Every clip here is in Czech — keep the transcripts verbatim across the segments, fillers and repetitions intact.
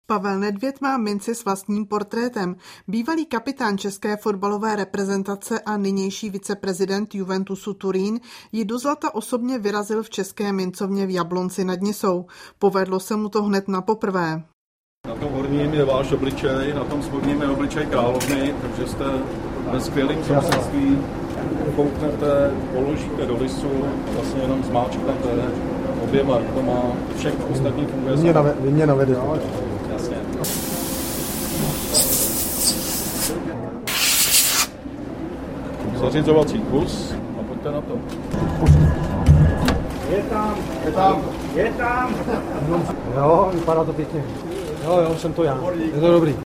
Pavel Nedvěd má minci s vlastním portrétem. Bývalý kapitán české fotbalové reprezentace a nynější viceprezident Juventusu Turín ji do zlata osobně vyrazil v české mincovně v Jablonci nad Nisou. Povedlo se mu to hned na poprvé. Na tom horním je váš obličej, na tom spodním je obličej královny, takže jste ve skvělém sousedství. Kouknete, položíte do lisu, vlastně jenom zmáčknete oběma rukama, všechno ostatní funguje. Vy mě navedete. Jasně. Zařizovací kus a pojďte na to. Je tam, je tam, je tam. Jo, vypadá to pěkně. Jo, jo, jsem to já. Je to dobrý.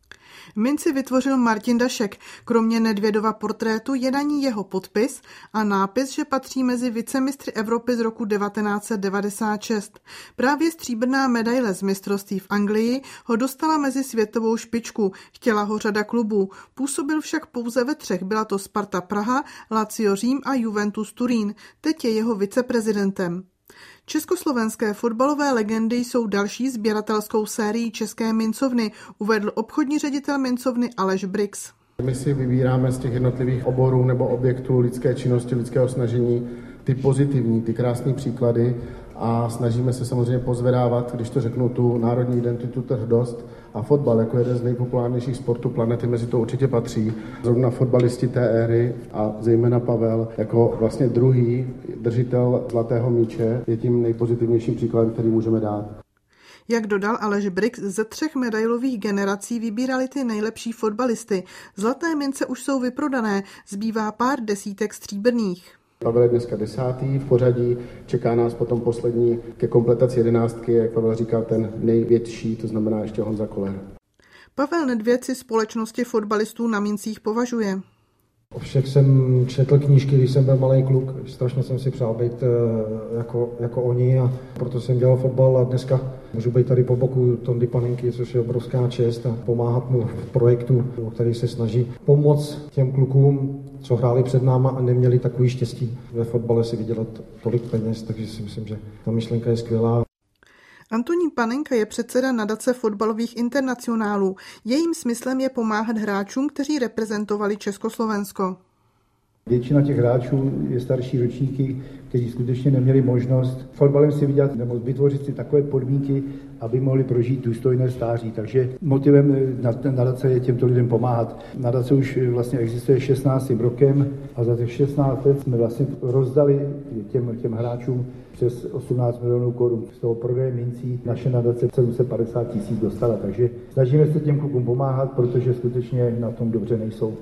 Minci vytvořil Martin Dašek. Kromě Nedvědova portrétu je na ní jeho podpis a nápis, že patří mezi vicemistry Evropy z roku devatenáct set devadesát šest. Právě stříbrná medaile z mistrovství v Anglii ho dostala mezi světovou špičku. Chtěla ho řada klubů. Působil však pouze ve třech. Byla to Sparta Praha, Lazio Řím a Juventus Turín. Teď je jeho viceprezidentem. Československé fotbalové legendy jsou další sběratelskou sérií české mincovny, uvedl obchodní ředitel mincovny Aleš Brix. My si vybíráme z těch jednotlivých oborů nebo objektů lidské činnosti, lidského snažení ty pozitivní, ty krásné příklady a snažíme se samozřejmě pozvedávat, když to řeknu, tu národní identitu, tu hrdost. A fotbal jako jeden z nejpopulárnějších sportů planety mezi to určitě patří. Zrovna fotbalisti té éry a zejména Pavel jako vlastně druhý držitel zlatého míče je tím nejpozitivnějším příkladem, který můžeme dát. Jak dodal Aleš Brix, ze třech medailových generací vybírali ty nejlepší fotbalisty. Zlaté mince už jsou vyprodané, zbývá pár desítek stříbrných. Pavel je dneska desátý v pořadí, čeká nás potom poslední ke kompletaci jedenáctky, jak Pavel říkal, ten největší, to znamená ještě Honza Koller. Pavel Nedvěd si společnosti fotbalistů na mincích považuje. O všech jsem četl knížky, když jsem byl malý kluk, strašně jsem si přál být jako, jako oni a proto jsem dělal fotbal a dneska můžu být tady po boku Tondy Panenky, což je obrovská čest a pomáhat mu v projektu, o který se snaží pomoct těm klukům, co hráli před náma a neměli takový štěstí ve fotbale si vydělat tolik peněz, takže si myslím, že ta myšlenka je skvělá. Antonín Panenka je předseda nadace fotbalových internacionálů. Jejím smyslem je pomáhat hráčům, kteří reprezentovali Československo. Většina těch hráčů je starší ročníky, kteří skutečně neměli možnost fotbalem si vydělat nebo vytvořit si takové podmínky, aby mohli prožít důstojné stáří. Takže motivem nadace je těmto lidem pomáhat. Nadace už vlastně existuje šestnáctým rokem a za těch šestnáct let jsme vlastně rozdali těm, těm hráčům přes osmnáct milionů korun. Z toho prodeje mincí naše nadace sedm set padesát tisíc dostala. Takže snažíme se těm klukům pomáhat, protože skutečně na tom dobře nejsou.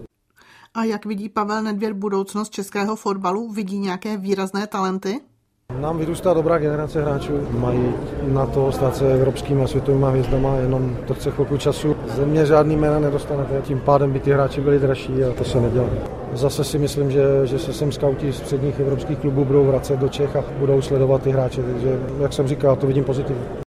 A jak vidí Pavel Nedvěd budoucnost českého fotbalu? Vidí nějaké výrazné talenty? Nám vyrůstá dobrá generace hráčů, mají na to stát se evropskými a světovými hvězdama, jenom to chce chvilku času. Země žádný jména nedostanete, tím pádem by ty hráči byli dražší a to se nedělá. Zase si myslím, že, že se sem skauti z předních evropských klubů budou vracet do Čech a budou sledovat ty hráče, takže jak jsem říkal, to vidím pozitivně.